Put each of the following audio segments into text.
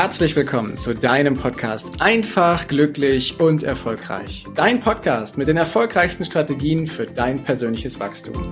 Herzlich willkommen zu deinem Podcast Einfach, glücklich und erfolgreich. Dein Podcast mit den erfolgreichsten Strategien für dein persönliches Wachstum.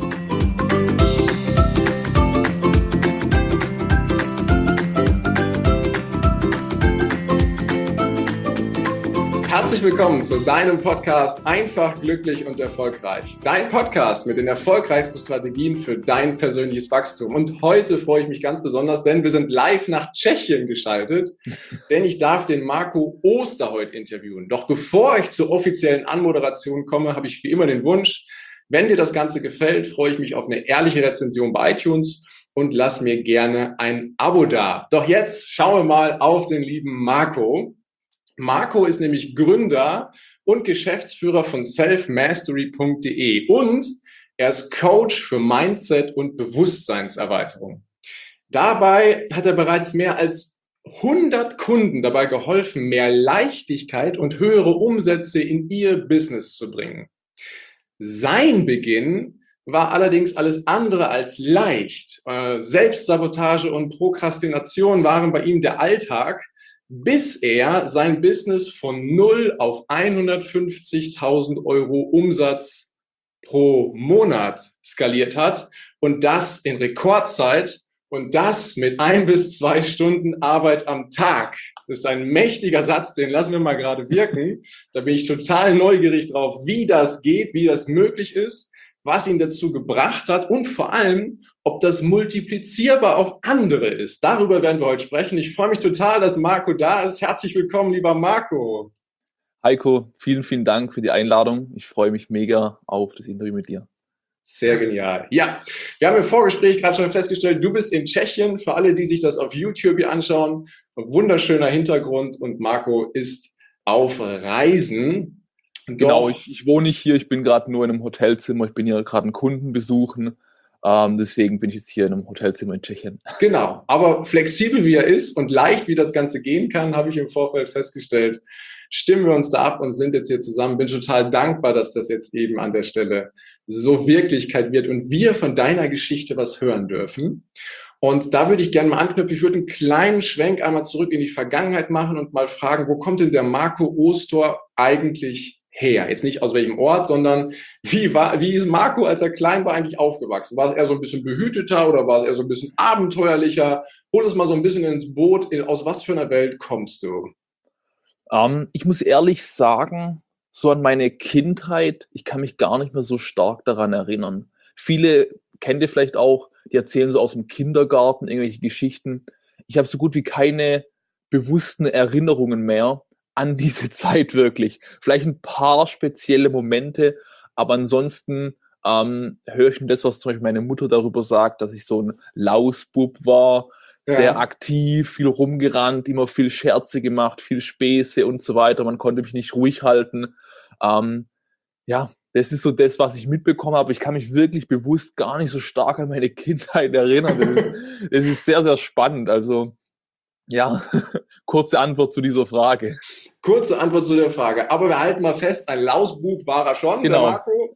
Herzlich willkommen zu deinem Podcast Einfach, glücklich und erfolgreich. Dein Podcast mit den erfolgreichsten Strategien für dein persönliches Wachstum. Und heute freue ich mich ganz besonders, denn wir sind live nach Tschechien geschaltet, denn ich darf den Marco Oster heute interviewen. Doch bevor ich zur offiziellen Anmoderation komme, habe ich wie immer den Wunsch, wenn dir das Ganze gefällt, freue ich mich auf eine ehrliche Rezension bei iTunes und lass mir gerne ein Abo da. Doch jetzt schauen wir mal auf den lieben Marco. Marco ist nämlich Gründer und Geschäftsführer von selfmastery.de und er ist Coach für Mindset und Bewusstseinserweiterung. Dabei hat er bereits mehr als 100 Kunden dabei geholfen, mehr Leichtigkeit und höhere Umsätze in ihr Business zu bringen. Sein Beginn war allerdings alles andere als leicht. Selbstsabotage und Prokrastination waren bei ihm der Alltag, bis er sein Business von 0 auf 150.000 Euro Umsatz pro Monat skaliert hat und das in Rekordzeit und das mit 1 bis 2 Stunden Arbeit am Tag. Das ist ein mächtiger Satz, den lassen wir mal gerade wirken. Da bin ich total neugierig drauf, wie das geht, wie das möglich ist, was ihn dazu gebracht hat und vor allem, ob das multiplizierbar auf andere ist. Darüber werden wir heute sprechen. Ich freue mich total, dass Marco da ist. Herzlich willkommen, lieber Marco. Heiko, vielen, vielen Dank für die Einladung. Ich freue mich mega auf das Interview mit dir. Sehr genial. Ja, wir haben im Vorgespräch gerade schon festgestellt, du bist in Tschechien. Für alle, die sich das auf YouTube hier anschauen, ein wunderschöner Hintergrund und Marco ist auf Reisen. Genau, ich wohne nicht hier, ich bin gerade nur in einem Hotelzimmer, ich bin hier gerade einen Kunden besuchen, deswegen bin ich jetzt hier in einem Hotelzimmer in Tschechien. Genau, aber flexibel wie er ist und leicht wie das Ganze gehen kann, habe ich im Vorfeld festgestellt, stimmen wir uns da ab und sind jetzt hier zusammen. Bin total dankbar, dass das jetzt eben an der Stelle so Wirklichkeit wird und wir von deiner Geschichte was hören dürfen. Und da würde ich gerne mal anknüpfen. Ich würde einen kleinen Schwenk einmal zurück in die Vergangenheit machen und mal fragen, wo kommt denn der Marco Oster eigentlich her? Jetzt nicht aus welchem Ort, sondern wie ist Marco, als er klein war, eigentlich aufgewachsen? War es eher so ein bisschen behüteter oder war es eher so ein bisschen abenteuerlicher? Hol uns mal so ein bisschen ins Boot. Aus was für einer Welt kommst du? Ich muss ehrlich sagen, so an meine Kindheit, ich kann mich gar nicht mehr so stark daran erinnern. Viele kennt ihr vielleicht auch, die erzählen so aus dem Kindergarten irgendwelche Geschichten. Ich habe so gut wie keine bewussten Erinnerungen mehr an diese Zeit wirklich. Vielleicht ein paar spezielle Momente, aber ansonsten höre ich nur das, was zum Beispiel meine Mutter darüber sagt, dass ich so ein Lausbub war, sehr aktiv, viel rumgerannt, immer viel Scherze gemacht, viel Späße und so weiter. Man konnte mich nicht ruhig halten. Das ist so das, was ich mitbekommen habe. Ich kann mich wirklich bewusst gar nicht so stark an meine Kindheit erinnern. Das ist sehr, sehr spannend. Also, ja, kurze Antwort zu dieser Frage. Kurze Antwort zu der Frage. Aber wir halten mal fest, ein Lausbub war er schon, genau. Der Marco.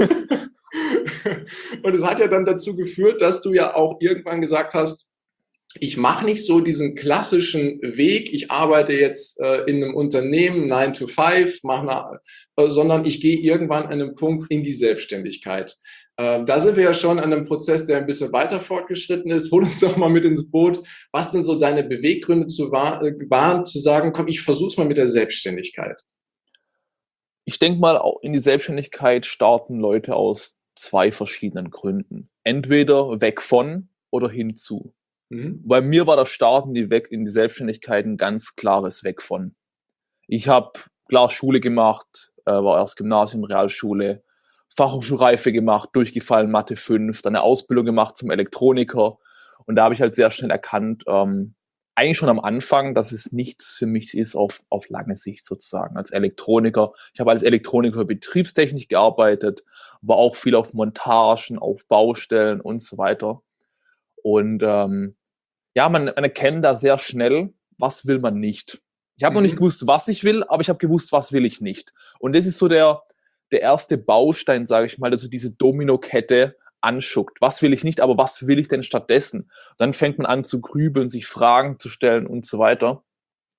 Und es hat ja dann dazu geführt, dass du ja auch irgendwann gesagt hast, ich mache nicht so diesen klassischen Weg, ich arbeite jetzt in einem Unternehmen 9 to 5, sondern ich gehe irgendwann an einem Punkt in die Selbstständigkeit. Da sind wir ja schon an einem Prozess, der ein bisschen weiter fortgeschritten ist. Hol uns doch mal mit ins Boot. Was denn so deine Beweggründe waren, zu sagen, komm, ich versuch's mal mit der Selbstständigkeit? Ich denke mal, in die Selbstständigkeit starten Leute aus 2 verschiedenen Gründen. Entweder weg von oder hinzu. Bei mir war das Starten in die Selbstständigkeit ein ganz klares Weg von. Ich habe klar Schule gemacht, war erst Gymnasium, Realschule, Fachhochschulreife gemacht, durchgefallen, Mathe 5, dann eine Ausbildung gemacht zum Elektroniker. Und da habe ich halt sehr schnell erkannt, eigentlich schon am Anfang, dass es nichts für mich ist auf lange Sicht sozusagen als Elektroniker. Ich habe als Elektroniker für Betriebstechnik gearbeitet, war auch viel auf Montagen, auf Baustellen und so weiter. Und man erkennt da sehr schnell, was will man nicht. Ich habe noch nicht gewusst, was ich will, aber ich habe gewusst, was will ich nicht. Und das ist so der erste Baustein, sage ich mal, der so diese Dominokette anschuckt. Was will ich nicht, aber was will ich denn stattdessen? Und dann fängt man an zu grübeln, sich Fragen zu stellen und so weiter.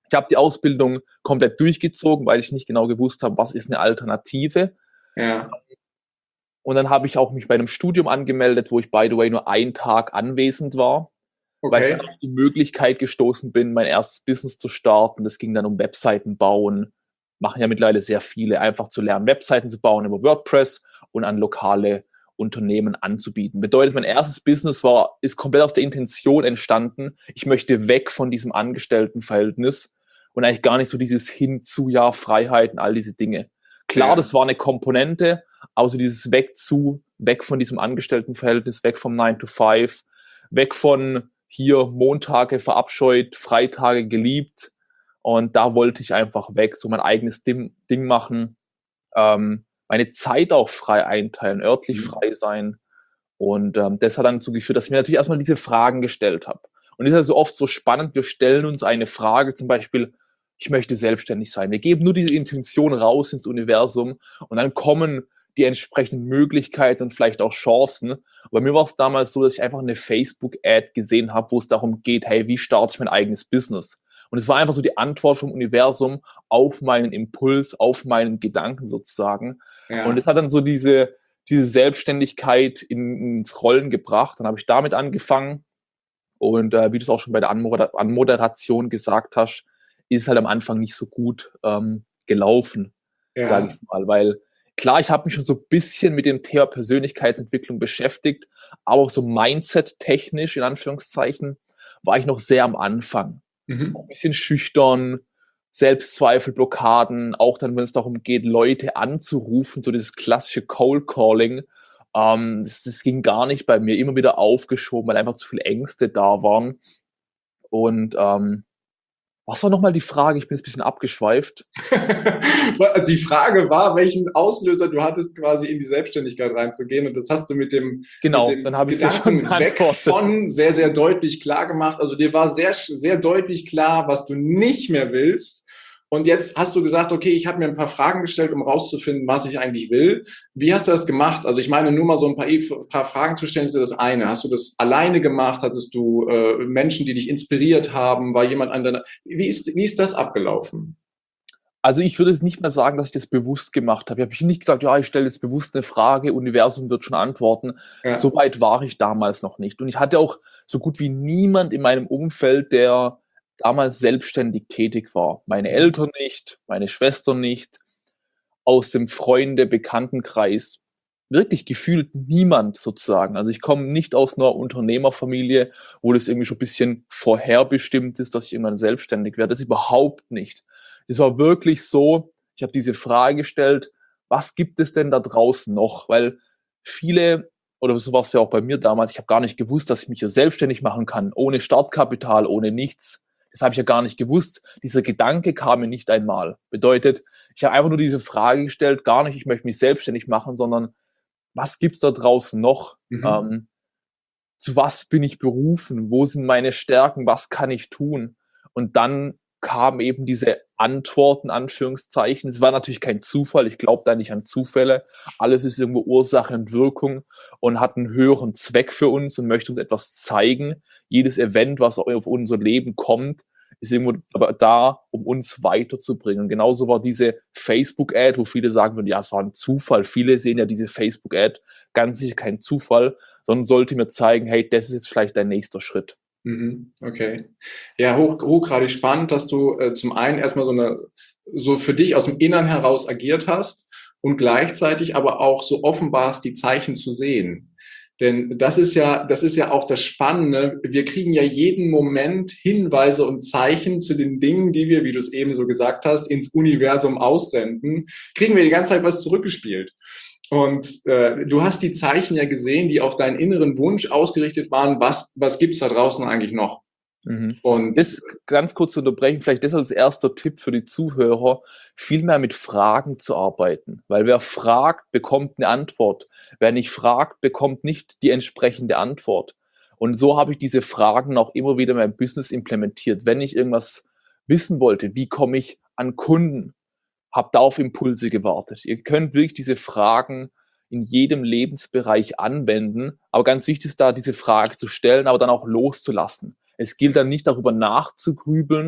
Ich habe die Ausbildung komplett durchgezogen, weil ich nicht genau gewusst habe, was ist eine Alternative. Ja. Und dann habe ich auch mich bei einem Studium angemeldet, wo ich, by the way, nur einen Tag anwesend war, weil ich dann auf die Möglichkeit gestoßen bin, mein erstes Business zu starten. Das ging dann um Webseiten bauen. Machen ja mittlerweile sehr viele, einfach zu lernen, Webseiten zu bauen über WordPress und an lokale Unternehmen anzubieten. Bedeutet, mein erstes Business ist komplett aus der Intention entstanden, ich möchte weg von diesem Angestelltenverhältnis und eigentlich gar nicht so dieses hin zu, ja, Freiheiten, all diese Dinge. Klar, das war eine Komponente, aber so dieses weg von diesem Angestelltenverhältnis, weg vom 9 to 5, weg von hier Montage verabscheut, Freitage geliebt. Und da wollte ich einfach weg, so mein eigenes Ding machen, meine Zeit auch frei einteilen, örtlich frei sein. Und das hat dann dazu geführt, dass ich mir natürlich erstmal diese Fragen gestellt habe. Und das ist ja so oft so spannend, wir stellen uns eine Frage, zum Beispiel, ich möchte selbstständig sein. Wir geben nur diese Intention raus ins Universum und dann kommen die entsprechenden Möglichkeiten und vielleicht auch Chancen. Bei mir war es damals so, dass ich einfach eine Facebook-Ad gesehen habe, wo es darum geht, hey, wie starte ich mein eigenes Business? Und es war einfach so die Antwort vom Universum auf meinen Impuls, auf meinen Gedanken sozusagen. Ja. Und es hat dann so diese Selbstständigkeit ins Rollen gebracht. Dann habe ich damit angefangen. Und wie du es auch schon bei der Anmoderation gesagt hast, ist es halt am Anfang nicht so gut gelaufen, sage ich mal. Weil klar, ich habe mich schon so ein bisschen mit dem Thema Persönlichkeitsentwicklung beschäftigt, aber auch so Mindset-technisch, in Anführungszeichen, war ich noch sehr am Anfang. Ein bisschen schüchtern, Selbstzweifel, Blockaden, auch dann, wenn es darum geht, Leute anzurufen, so dieses klassische Cold Calling, das ging gar nicht bei mir, immer wieder aufgeschoben, weil einfach zu viele Ängste da waren. Und was war nochmal die Frage? Ich bin jetzt ein bisschen abgeschweift. Die Frage war, welchen Auslöser du hattest, quasi in die Selbstständigkeit reinzugehen. Und das hast du mit dem, dann habe ich Gedanken weg von sehr, sehr deutlich klar gemacht. Also dir war sehr, sehr deutlich klar, was du nicht mehr willst. Und jetzt hast du gesagt, okay, ich habe mir ein paar Fragen gestellt, um rauszufinden, was ich eigentlich will. Wie hast du das gemacht? Also ich meine, nur mal so ein paar Fragen zu stellen, ist ja das eine. Hast du das alleine gemacht? Hattest du Menschen, die dich inspiriert haben? War jemand an deiner... Wie ist das abgelaufen? Also ich würde jetzt nicht mehr sagen, dass ich das bewusst gemacht habe. Ich habe nicht gesagt, ja, ich stelle jetzt bewusst eine Frage, Universum wird schon antworten. Ja. So weit war ich damals noch nicht. Und ich hatte auch so gut wie niemand in meinem Umfeld, der damals selbstständig tätig war. Meine Eltern nicht, meine Schwester nicht, aus dem Freunde-Bekanntenkreis wirklich gefühlt niemand sozusagen. Also ich komme nicht aus einer Unternehmerfamilie, wo das irgendwie schon ein bisschen vorherbestimmt ist, dass ich irgendwann selbstständig werde. Das überhaupt nicht. Das war wirklich so, ich habe diese Frage gestellt, was gibt es denn da draußen noch? Weil viele, oder so war es ja auch bei mir damals, ich habe gar nicht gewusst, dass ich mich ja selbstständig machen kann, ohne Startkapital, ohne nichts. Das habe ich ja gar nicht gewusst. Dieser Gedanke kam mir nicht einmal. Bedeutet, ich habe einfach nur diese Frage gestellt, gar nicht, ich möchte mich selbstständig machen, sondern was gibt's da draußen noch? Zu was bin ich berufen? Wo sind meine Stärken? Was kann ich tun? Und dann kamen eben diese Antworten, Anführungszeichen. Es war natürlich kein Zufall. Ich glaube da nicht an Zufälle. Alles ist irgendwo Ursache und Wirkung und hat einen höheren Zweck für uns und möchte uns etwas zeigen. Jedes Event, was auf unser Leben kommt, ist irgendwo aber da, um uns weiterzubringen. Und genauso war diese Facebook-Ad, wo viele sagen würden, ja, es war ein Zufall. Viele sehen ja diese Facebook-Ad ganz sicher kein Zufall, sondern sollte mir zeigen, hey, das ist jetzt vielleicht dein nächster Schritt. Okay. Ja, hochgradig spannend, dass du zum einen erstmal so für dich aus dem Innern heraus agiert hast und gleichzeitig aber auch so offenbarst, die Zeichen zu sehen. Denn das ist ja auch das Spannende. Wir kriegen ja jeden Moment Hinweise und Zeichen zu den Dingen, die wir, wie du es eben so gesagt hast, ins Universum aussenden. Kriegen wir die ganze Zeit was zurückgespielt. Und du hast die Zeichen ja gesehen, die auf deinen inneren Wunsch ausgerichtet waren. Was gibt's da draußen eigentlich noch? Und das ganz kurz zu unterbrechen, vielleicht das als erster Tipp für die Zuhörer, viel mehr mit Fragen zu arbeiten. Weil wer fragt, bekommt eine Antwort. Wer nicht fragt, bekommt nicht die entsprechende Antwort. Und so habe ich diese Fragen auch immer wieder in meinem Business implementiert. Wenn ich irgendwas wissen wollte, wie komme ich an Kunden, habe da auf Impulse gewartet. Ihr könnt wirklich diese Fragen in jedem Lebensbereich anwenden. Aber ganz wichtig ist da, diese Frage zu stellen, aber dann auch loszulassen. Es gilt dann nicht darüber nachzugrübeln,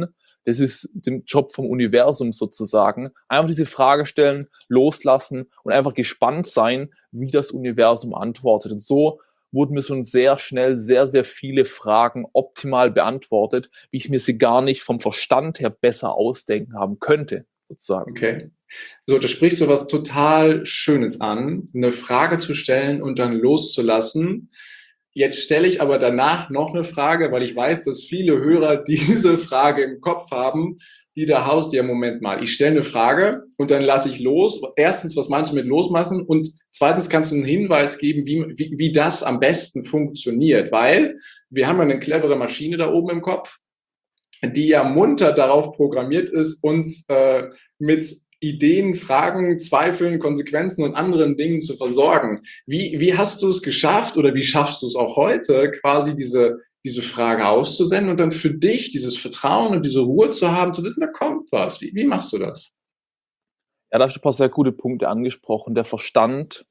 Das ist der Job vom Universum sozusagen. Einfach diese Frage stellen, loslassen und einfach gespannt sein, wie das Universum antwortet. Und so wurden mir schon sehr schnell sehr, sehr viele Fragen optimal beantwortet, wie ich mir sie gar nicht vom Verstand her besser ausdenken haben könnte, sozusagen. Okay. So, da sprichst du was total Schönes an, eine Frage zu stellen und dann loszulassen. Jetzt stelle ich aber danach noch eine Frage, weil ich weiß, dass viele Hörer diese Frage im Kopf haben, die da haust, ja, Moment mal, ich stelle eine Frage und dann lasse ich los. Erstens, was meinst du mit loslassen? Und zweitens kannst du einen Hinweis geben, wie das am besten funktioniert, weil wir haben eine clevere Maschine da oben im Kopf, die ja munter darauf programmiert ist, uns mit Ideen, Fragen, Zweifeln, Konsequenzen und anderen Dingen zu versorgen. Wie hast du es geschafft oder wie schaffst du es auch heute, quasi diese Frage auszusenden und dann für dich dieses Vertrauen und diese Ruhe zu haben, zu wissen, da kommt was. Wie machst du das? Ja, da hast du ein paar sehr gute Punkte angesprochen. Der Verstand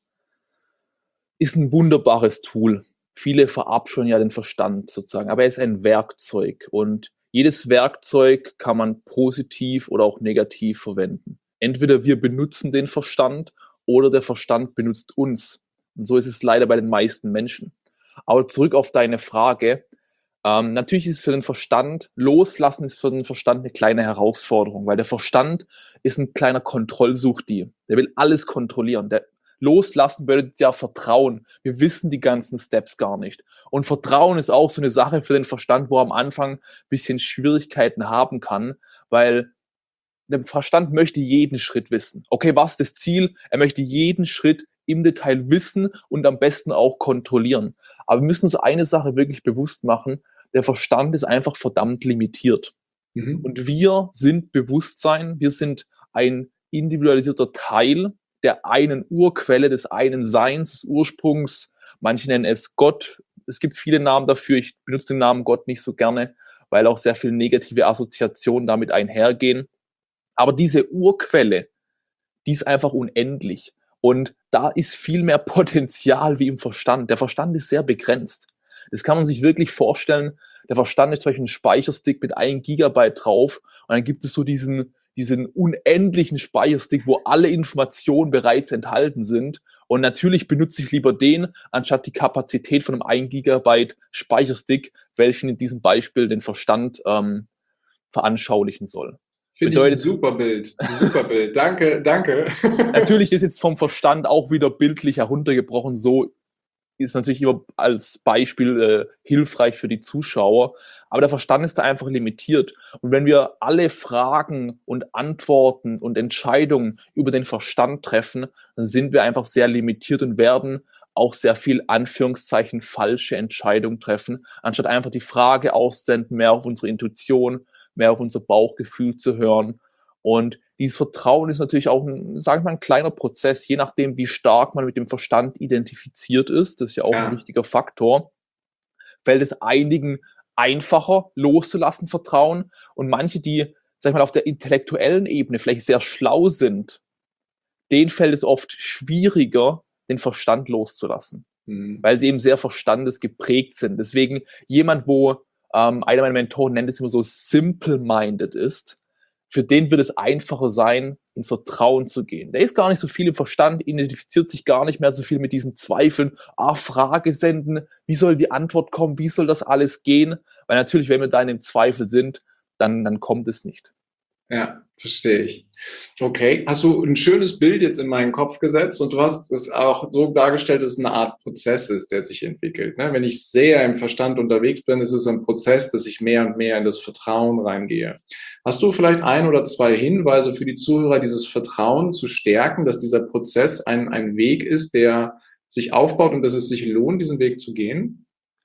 ist ein wunderbares Tool. Viele verabscheuen ja den Verstand sozusagen, aber er ist ein Werkzeug und jedes Werkzeug kann man positiv oder auch negativ verwenden. Entweder wir benutzen den Verstand oder der Verstand benutzt uns. Und so ist es leider bei den meisten Menschen. Aber zurück auf deine Frage. Natürlich ist für den Verstand, loslassen ist für den Verstand eine kleine Herausforderung, weil der Verstand ist ein kleiner Kontrollsuchti. Der will alles kontrollieren. Der Loslassen bedeutet ja Vertrauen. Wir wissen die ganzen Steps gar nicht. Und Vertrauen ist auch so eine Sache für den Verstand, wo er am Anfang ein bisschen Schwierigkeiten haben kann, weil der Verstand möchte jeden Schritt wissen. Okay, was ist das Ziel? Er möchte jeden Schritt im Detail wissen und am besten auch kontrollieren. Aber wir müssen uns eine Sache wirklich bewusst machen. Der Verstand ist einfach verdammt limitiert. Und wir sind Bewusstsein, wir sind ein individualisierter Teil der einen Urquelle, des einen Seins, des Ursprungs. Manche nennen es Gott. Es gibt viele Namen dafür. Ich benutze den Namen Gott nicht so gerne, weil auch sehr viele negative Assoziationen damit einhergehen. Aber diese Urquelle, die ist einfach unendlich. Und da ist viel mehr Potenzial wie im Verstand. Der Verstand ist sehr begrenzt. Das kann man sich wirklich vorstellen. Der Verstand ist zum Beispiel ein Speicherstick mit 1 Gigabyte drauf. Und dann gibt es so diesen unendlichen Speicherstick, wo alle Informationen bereits enthalten sind. Und natürlich benutze ich lieber den, anstatt die Kapazität von einem 1 Gigabyte Speicherstick, welchen in diesem Beispiel den Verstand veranschaulichen soll. Finde ich ein super Bild. Super Bild. Danke, danke. Natürlich ist jetzt vom Verstand auch wieder bildlich heruntergebrochen. So ist natürlich immer als Beispiel hilfreich für die Zuschauer. Aber der Verstand ist da einfach limitiert. Und wenn wir alle Fragen und Antworten und Entscheidungen über den Verstand treffen, dann sind wir einfach sehr limitiert und werden auch sehr viel Anführungszeichen falsche Entscheidungen treffen, anstatt einfach die Frage auszusenden, mehr auf unsere Intuition, mehr auf unser Bauchgefühl zu hören. Und dieses Vertrauen ist natürlich auch ein kleiner Prozess, je nachdem, wie stark man mit dem Verstand identifiziert ist. Das ist ja auch ein wichtiger Faktor. Fällt es einigen einfacher loszulassen, Vertrauen. Und manche, die, sag ich mal, auf der intellektuellen Ebene vielleicht sehr schlau sind, denen fällt es oft schwieriger, den Verstand loszulassen, weil sie eben sehr verstandesgeprägt sind. Deswegen jemand, wo einer meiner Mentoren nennt es immer so simple-minded ist, für den wird es einfacher sein, ins Vertrauen zu gehen. Der ist gar nicht so viel im Verstand, identifiziert sich gar nicht mehr so viel mit diesen Zweifeln. Frage senden, wie soll die Antwort kommen, wie soll das alles gehen? Weil natürlich, wenn wir da in dem Zweifel sind, dann kommt es nicht. Ja, verstehe ich. Okay, hast du ein schönes Bild jetzt in meinen Kopf gesetzt und du hast es auch so dargestellt, dass es eine Art Prozess ist, der sich entwickelt. Ne? Wenn ich sehr im Verstand unterwegs bin, ist es ein Prozess, dass ich mehr und mehr in das Vertrauen reingehe. Hast du vielleicht 1 oder 2 Hinweise für die Zuhörer, dieses Vertrauen zu stärken, dass dieser Prozess ein Weg ist, der sich aufbaut und dass es sich lohnt, diesen Weg zu gehen?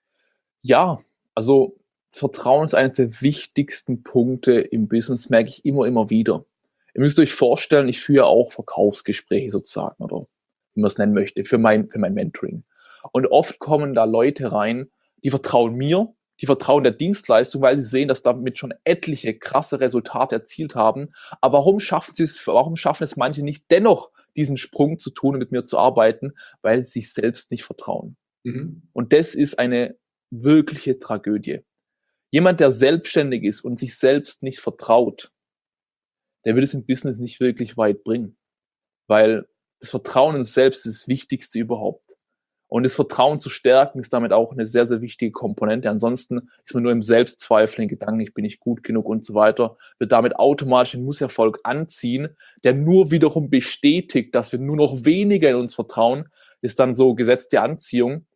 Ja, also Vertrauen ist einer der wichtigsten Punkte im Business, merke ich immer wieder. Ihr müsst euch vorstellen, ich führe auch Verkaufsgespräche sozusagen oder wie man es nennen möchte, für mein Mentoring. Und oft kommen da Leute rein, die vertrauen mir, die vertrauen der Dienstleistung, weil sie sehen, dass damit schon etliche krasse Resultate erzielt haben. Aber warum schaffen es manche nicht dennoch, diesen Sprung zu tun und mit mir zu arbeiten? Weil sie sich selbst nicht vertrauen. Und das ist eine wirkliche Tragödie. Jemand, der selbstständig ist und sich selbst nicht vertraut, der wird es im Business nicht wirklich weit bringen. Weil das Vertrauen in sich selbst ist das Wichtigste überhaupt. Und das Vertrauen zu stärken ist damit auch eine sehr, sehr wichtige Komponente. Ansonsten ist man nur im Selbstzweifel, in Gedanken, ich bin nicht gut genug und so weiter, wird damit automatisch den Misserfolg anziehen, der nur wiederum bestätigt, dass wir nur noch weniger in uns vertrauen, ist dann so Gesetz der Anziehung.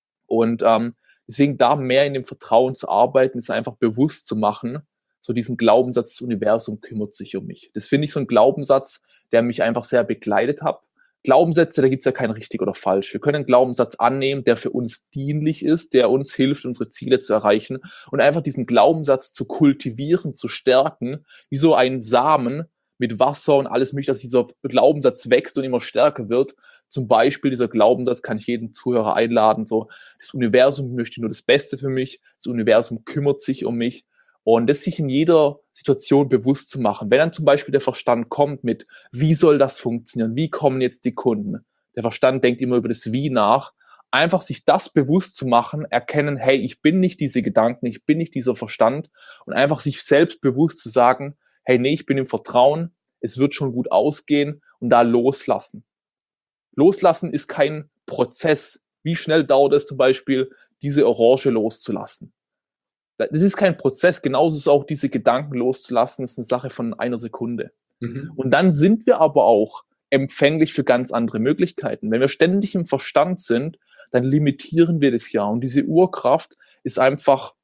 Und deswegen da mehr in dem Vertrauen zu arbeiten, ist einfach bewusst zu machen, so diesen Glaubenssatz, das Universum kümmert sich um mich. Das finde ich so ein Glaubenssatz, der mich einfach sehr begleitet hat. Glaubenssätze, da gibt es ja kein richtig oder falsch. Wir können einen Glaubenssatz annehmen, der für uns dienlich ist, der uns hilft, unsere Ziele zu erreichen und einfach diesen Glaubenssatz zu kultivieren, zu stärken, wie so ein Samen mit Wasser und alles mögliche, dass dieser Glaubenssatz wächst und immer stärker wird. Zum Beispiel dieser Glaubenssatz kann ich jeden Zuhörer einladen, so das Universum möchte nur das Beste für mich, das Universum kümmert sich um mich. Und das sich in jeder Situation bewusst zu machen. Wenn dann zum Beispiel der Verstand kommt mit, wie soll das funktionieren? Wie kommen jetzt die Kunden? Der Verstand denkt immer über das Wie nach. Einfach sich das bewusst zu machen, erkennen, hey, ich bin nicht diese Gedanken, ich bin nicht dieser Verstand und einfach sich selbst bewusst zu sagen, hey, nee, ich bin im Vertrauen, es wird schon gut ausgehen und da loslassen. Loslassen ist kein Prozess. Wie schnell dauert es zum Beispiel, diese Orange loszulassen? Das ist kein Prozess, genauso ist auch diese Gedanken loszulassen, ist eine Sache von einer Sekunde. Und dann sind wir aber auch empfänglich für ganz andere Möglichkeiten. Wenn wir ständig im Verstand sind, dann limitieren wir das ja. Und diese Urkraft ist einfach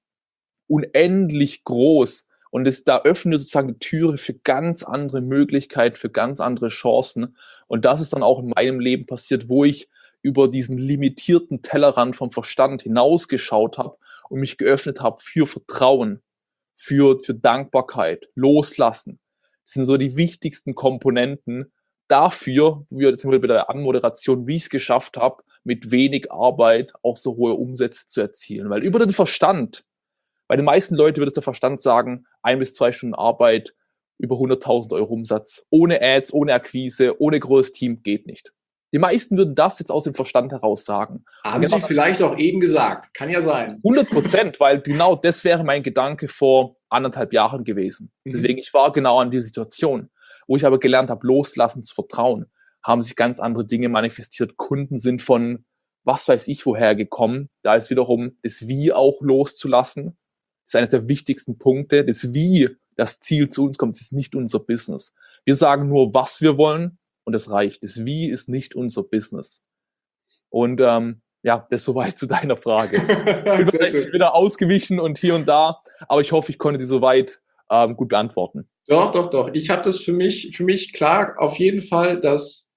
unendlich groß. Und da öffnen wir sozusagen die Türe für ganz andere Möglichkeiten, für ganz andere Chancen. Und das ist dann auch in meinem Leben passiert, wo ich über diesen limitierten Tellerrand vom Verstand hinausgeschaut habe und mich geöffnet habe für Vertrauen, für Dankbarkeit, Loslassen. Das sind so die wichtigsten Komponenten dafür, wie wir jetzt bei der Anmoderation, wie ich es geschafft habe, mit wenig Arbeit auch so hohe Umsätze zu erzielen. Weil über den Verstand, bei den meisten Leuten würde es der Verstand sagen, 1 bis 2 Stunden Arbeit, über 100.000 Euro Umsatz, ohne Ads, ohne Akquise, ohne größeres Team, geht nicht. Die meisten würden das jetzt aus dem Verstand heraus sagen. Haben Sie vielleicht auch eben gesagt. Kann ja sein. 100%, weil genau das wäre mein Gedanke vor 1,5 Jahren gewesen. Deswegen, ich war genau an dieser Situation, wo ich aber gelernt habe, loslassen, zu vertrauen, haben sich ganz andere Dinge manifestiert. Kunden sind von was weiß ich woher gekommen. Da ist wiederum das Wie auch loszulassen. Das ist eines der wichtigsten Punkte. Das Wie, das Ziel zu uns kommt, das ist nicht unser Business. Wir sagen nur, was wir wollen. Und das reicht. Das Wie ist nicht unser Business. Und ja, das soweit zu deiner Frage. Ich bin da ausgewichen und hier und da, aber ich hoffe, ich konnte die soweit gut beantworten. Doch. Ich habe das für mich klar, auf jeden Fall, dass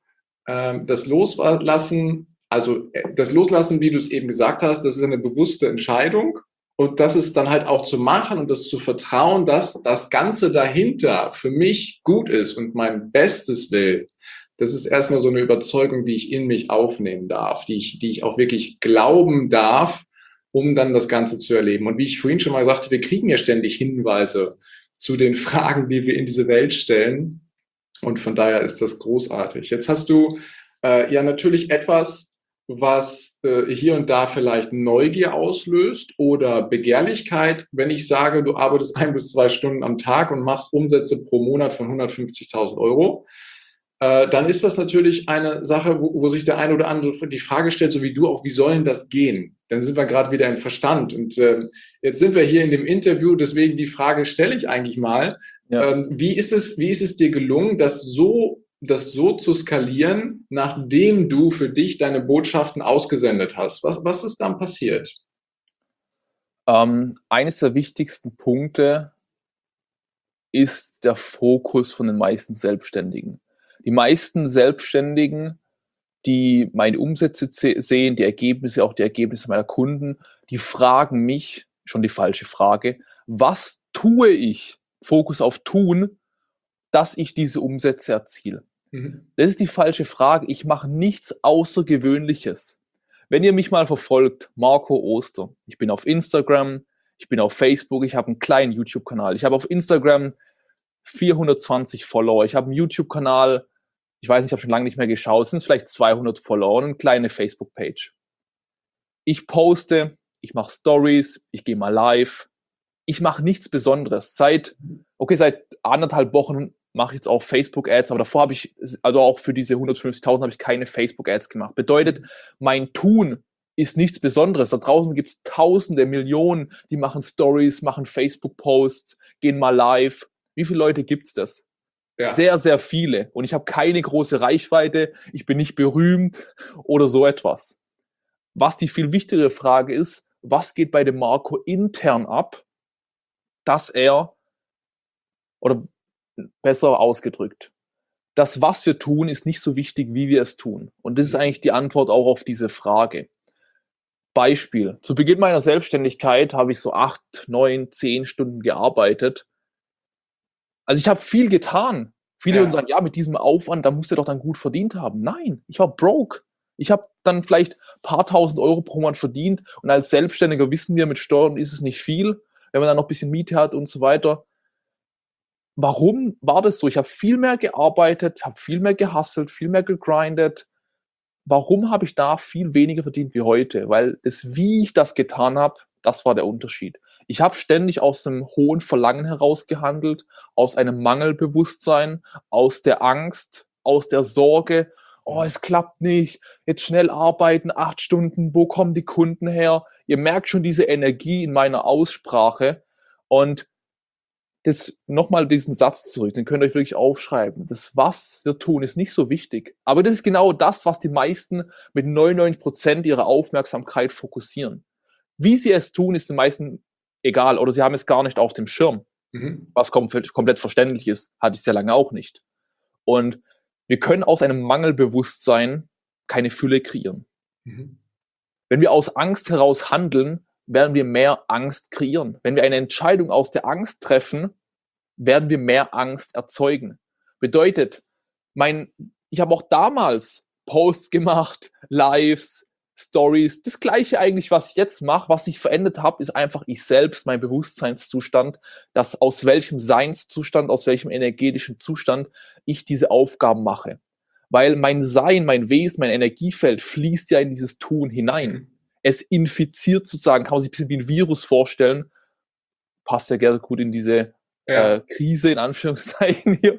das Loslassen, also das Loslassen, wie du es eben gesagt hast, das ist eine bewusste Entscheidung. Und das ist dann halt auch zu machen und das zu vertrauen, dass das Ganze dahinter für mich gut ist und mein Bestes will. Das ist erstmal so eine Überzeugung, die ich in mich aufnehmen darf, die ich auch wirklich glauben darf, um dann das Ganze zu erleben. Und wie ich vorhin schon mal sagte, wir kriegen ja ständig Hinweise zu den Fragen, die wir in diese Welt stellen. Und von daher ist das großartig. Jetzt hast du ja natürlich etwas, was hier und da vielleicht Neugier auslöst oder Begehrlichkeit, wenn ich sage, du arbeitest 1 bis 2 Stunden am Tag und machst Umsätze pro Monat von 150.000 Euro. Dann ist das natürlich eine Sache, wo sich der eine oder andere die Frage stellt, so wie du auch, wie soll denn das gehen? Dann sind wir gerade wieder im Verstand. Und jetzt sind wir hier in dem Interview, deswegen die Frage stelle ich eigentlich mal. Ja. Wie ist es dir gelungen, das so zu skalieren, nachdem du für dich deine Botschaften ausgesendet hast? Was ist dann passiert? Eines der wichtigsten Punkte ist der Fokus von den meisten Selbstständigen. Die meisten Selbstständigen, die meine Umsätze sehen, die Ergebnisse, auch die Ergebnisse meiner Kunden, die fragen mich, schon die falsche Frage, was tue ich, Fokus auf tun, dass ich diese Umsätze erziele? Das ist die falsche Frage. Ich mache nichts Außergewöhnliches. Wenn ihr mich mal verfolgt, Marco Oster, ich bin auf Instagram, ich bin auf Facebook, ich habe einen kleinen YouTube-Kanal. Ich habe auf Instagram 420 Follower. Ich habe einen YouTube-Kanal, ich weiß nicht, ich habe schon lange nicht mehr geschaut, es sind vielleicht 200 Follower und eine kleine Facebook-Page. Ich poste, ich mache Stories, ich gehe mal live. ich mache nichts Besonderes. Seit 1,5 Wochen mache ich jetzt auch Facebook-Ads, aber davor habe ich, also auch für diese 150.000 habe ich keine Facebook-Ads gemacht. Bedeutet, mein Tun ist nichts Besonderes. Da draußen gibt es Tausende, Millionen, die machen Stories, machen Facebook-Posts, gehen mal live. Wie viele Leute gibt's das? Ja. Sehr, sehr viele. Und ich habe keine große Reichweite, ich bin nicht berühmt oder so etwas. Was die viel wichtigere Frage ist, was geht bei dem Marco intern ab, dass er, oder besser ausgedrückt, das, was wir tun, ist nicht so wichtig, wie wir es tun. Und das ist eigentlich die Antwort auch auf diese Frage. Beispiel. Zu Beginn meiner Selbstständigkeit habe ich so 8, 9, 10 Stunden gearbeitet. Also ich habe viel getan. Viele würden sagen, ja, mit diesem Aufwand, da musst du doch dann gut verdient haben. Nein, ich war broke. Ich habe dann vielleicht ein paar tausend Euro pro Monat verdient. Und als Selbstständiger wissen wir, mit Steuern ist es nicht viel, wenn man dann noch ein bisschen Miete hat und so weiter. Warum war das so? Ich habe viel mehr gearbeitet, habe viel mehr gehustelt, viel mehr gegrindet. Warum habe ich da viel weniger verdient wie heute? Weil es, wie ich das getan habe, das war der Unterschied. Ich habe ständig aus einem hohen Verlangen heraus gehandelt, aus einem Mangelbewusstsein, aus der Angst, aus der Sorge. Oh, es klappt nicht. Jetzt schnell arbeiten, 8 Stunden. Wo kommen die Kunden her? Ihr merkt schon diese Energie in meiner Aussprache. Und das nochmal diesen Satz zurück, den könnt ihr euch wirklich aufschreiben. Das, was wir tun, ist nicht so wichtig. Aber das ist genau das, was die meisten mit 99% ihrer Aufmerksamkeit fokussieren. Wie sie es tun, ist den meisten egal. Oder sie haben es gar nicht auf dem Schirm. Was komplett verständlich ist, hatte ich sehr lange auch nicht. Und wir können aus einem Mangelbewusstsein keine Fülle kreieren. Wenn wir aus Angst heraus handeln, werden wir mehr Angst kreieren. Wenn wir eine Entscheidung aus der Angst treffen, werden wir mehr Angst erzeugen. Bedeutet, ich habe auch damals Posts gemacht, Lives, Stories, das Gleiche eigentlich, was ich jetzt mache. Was ich verändert habe, ist einfach ich selbst, mein Bewusstseinszustand, dass aus welchem Seinszustand, aus welchem energetischen Zustand ich diese Aufgaben mache. Weil mein Sein, mein Wesen, mein Energiefeld fließt ja in dieses Tun hinein. Es infiziert sozusagen, kann man sich ein bisschen wie ein Virus vorstellen, passt ja gerne gut in diese Krise, in Anführungszeichen hier.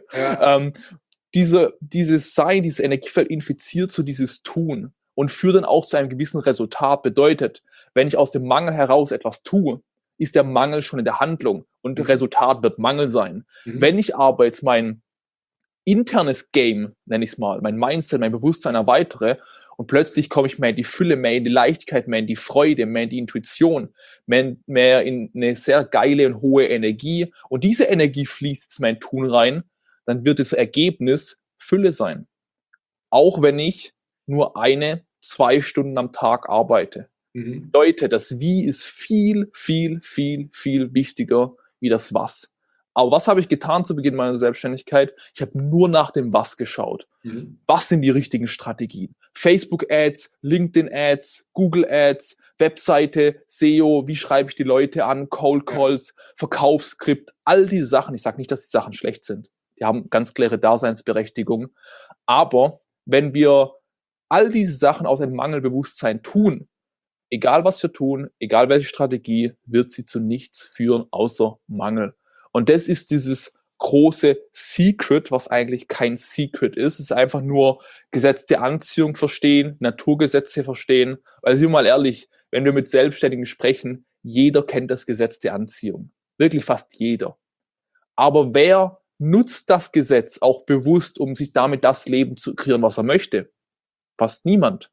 Dieses Sein, dieses Energiefeld infiziert so dieses Tun und führt dann auch zu einem gewissen Resultat. Bedeutet, wenn ich aus dem Mangel heraus etwas tue, ist der Mangel schon in der Handlung und Resultat wird Mangel sein. Wenn ich aber jetzt mein internes Game, nenne ich es mal, mein Mindset, mein Bewusstsein erweitere und plötzlich komme ich mehr in die Fülle, mehr in die Leichtigkeit, mehr in die Freude, mehr in die Intuition, mehr in eine sehr geile und hohe Energie. Und diese Energie fließt jetzt in mein Tun rein, dann wird das Ergebnis Fülle sein. Auch wenn ich nur 1, 2 Stunden am Tag arbeite. Bedeutet, das Wie ist viel, viel, viel, viel wichtiger wie das Was. Aber was habe ich getan zu Beginn meiner Selbstständigkeit? Ich habe nur nach dem Was geschaut. Was sind die richtigen Strategien? Facebook-Ads, LinkedIn-Ads, Google-Ads, Webseite, SEO, wie schreibe ich die Leute an, Cold Calls, Verkaufsskript, all diese Sachen. Ich sage nicht, dass die Sachen schlecht sind. Die haben ganz klare Daseinsberechtigung. Aber wenn wir all diese Sachen aus einem Mangelbewusstsein tun, egal was wir tun, egal welche Strategie, wird sie zu nichts führen, außer Mangel. Und das ist dieses große Secret, was eigentlich kein Secret ist. Es ist einfach nur Gesetz der Anziehung verstehen, Naturgesetze verstehen. Weil, sind wir mal ehrlich, wenn wir mit Selbstständigen sprechen, jeder kennt das Gesetz der Anziehung. Wirklich fast jeder. Aber wer nutzt das Gesetz auch bewusst, um sich damit das Leben zu kreieren, was er möchte? Fast niemand.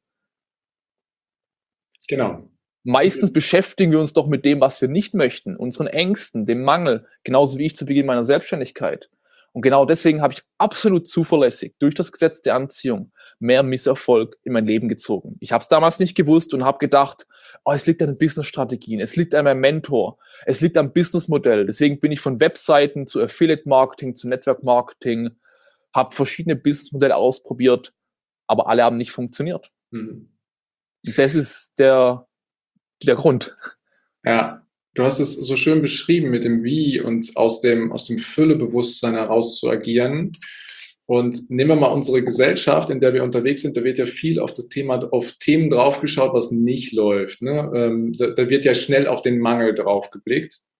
Genau. Meistens beschäftigen wir uns doch mit dem, was wir nicht möchten, unseren Ängsten, dem Mangel, genauso wie ich zu Beginn meiner Selbstständigkeit. Und genau deswegen habe ich absolut zuverlässig durch das Gesetz der Anziehung mehr Misserfolg in mein Leben gezogen. Ich habe es damals nicht gewusst und habe gedacht, es liegt an den Business-Strategien, es liegt an meinem Mentor, es liegt am Businessmodell. Deswegen bin ich von Webseiten zu Affiliate-Marketing, zu Network-Marketing, habe verschiedene Businessmodelle ausprobiert, aber alle haben nicht funktioniert. Das ist der Grund. Ja, du hast es so schön beschrieben mit dem Wie und aus dem Füllebewusstsein heraus zu agieren. Und nehmen wir mal unsere Gesellschaft, in der wir unterwegs sind, da wird ja viel auf Themen draufgeschaut, was nicht läuft. Ne? Da wird ja schnell auf den Mangel drauf geblickt.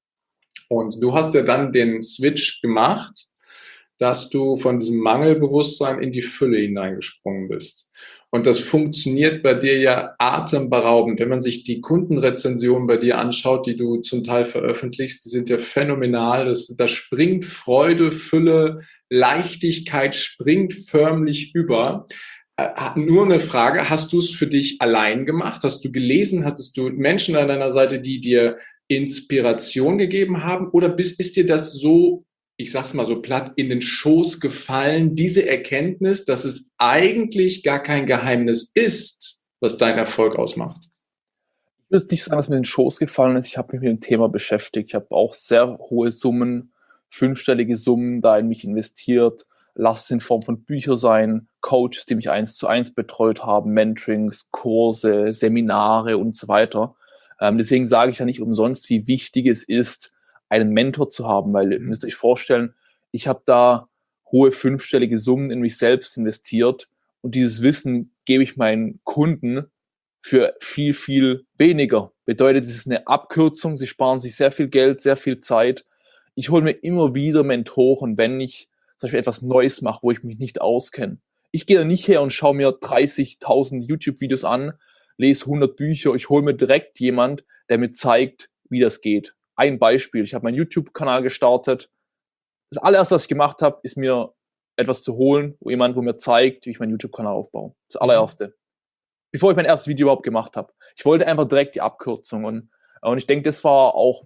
Und du hast ja dann den Switch gemacht, dass du von diesem Mangelbewusstsein in die Fülle hineingesprungen bist. Und das funktioniert bei dir ja atemberaubend. Wenn man sich die Kundenrezensionen bei dir anschaut, die du zum Teil veröffentlichst, die sind ja phänomenal. Da springt Freude, Fülle, Leichtigkeit springt förmlich über. Nur eine Frage, hast du es für dich allein gemacht? Hast du gelesen? Hattest du Menschen an deiner Seite, die dir Inspiration gegeben haben? Oder ist dir das so, ich sag's mal so platt, in den Schoß gefallen, diese Erkenntnis, dass es eigentlich gar kein Geheimnis ist, was deinen Erfolg ausmacht? Ich würde nicht sagen, dass mir in den Schoß gefallen ist. Ich habe mich mit dem Thema beschäftigt. Ich habe auch sehr hohe Summen, 5-stellige Summen da in mich investiert. Lass es in Form von Büchern sein, Coaches, die mich 1:1 betreut haben, Mentorings, Kurse, Seminare und so weiter. Deswegen sage ich ja nicht umsonst, wie wichtig es ist, einen Mentor zu haben, weil ihr müsst euch vorstellen, ich habe da hohe 5-stellige Summen in mich selbst investiert und dieses Wissen gebe ich meinen Kunden für viel, viel weniger. Bedeutet, es ist eine Abkürzung, sie sparen sich sehr viel Geld, sehr viel Zeit. Ich hole mir immer wieder Mentoren, wenn ich zum Beispiel etwas Neues mache, wo ich mich nicht auskenne. Ich gehe da nicht her und schaue mir 30.000 YouTube-Videos an, lese 100 Bücher, ich hole mir direkt jemand, der mir zeigt, wie das geht. Ein Beispiel, ich habe meinen YouTube-Kanal gestartet. Das allererste, was ich gemacht habe, ist mir etwas zu holen, wo mir zeigt, wie ich meinen YouTube-Kanal aufbaue. Das allererste. Bevor ich mein erstes Video überhaupt gemacht habe. Ich wollte einfach direkt die Abkürzung. Und ich denke, das war auch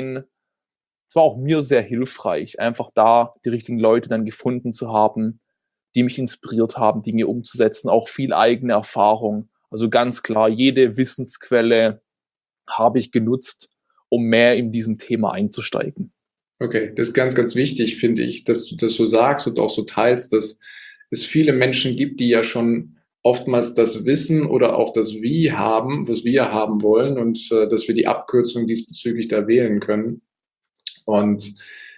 mir sehr hilfreich, einfach da die richtigen Leute dann gefunden zu haben, die mich inspiriert haben, Dinge umzusetzen, auch viel eigene Erfahrung. Also ganz klar, jede Wissensquelle habe ich genutzt, um mehr in diesem Thema einzusteigen. Okay, das ist ganz, ganz wichtig, finde ich, dass du das so sagst und auch so teilst, dass es viele Menschen gibt, die ja schon oftmals das Wissen oder auch das Wie haben, was wir haben wollen und dass wir die Abkürzung diesbezüglich da wählen können. Und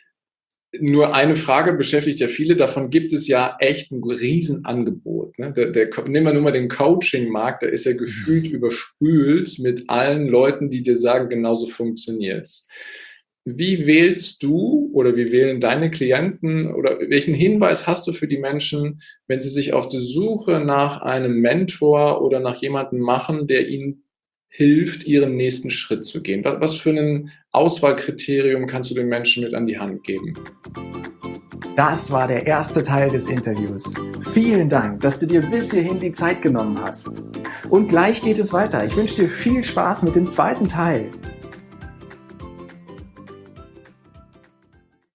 nur eine Frage beschäftigt ja viele, davon gibt es ja echt ein Riesenangebot. Ne? Nehmen wir nur mal den Coaching-Markt, der ist ja gefühlt überspült mit allen Leuten, die dir sagen, genauso funktioniert's. Wie wählst du oder wie wählen deine Klienten oder welchen Hinweis hast du für die Menschen, wenn sie sich auf die Suche nach einem Mentor oder nach jemandem machen, der ihnen hilft, ihren nächsten Schritt zu gehen? Was für ein Auswahlkriterium kannst du den Menschen mit an die Hand geben? Das war der erste Teil des Interviews. Vielen Dank, dass du dir bis hierhin die Zeit genommen hast. Und gleich geht es weiter. Ich wünsche dir viel Spaß mit dem zweiten Teil.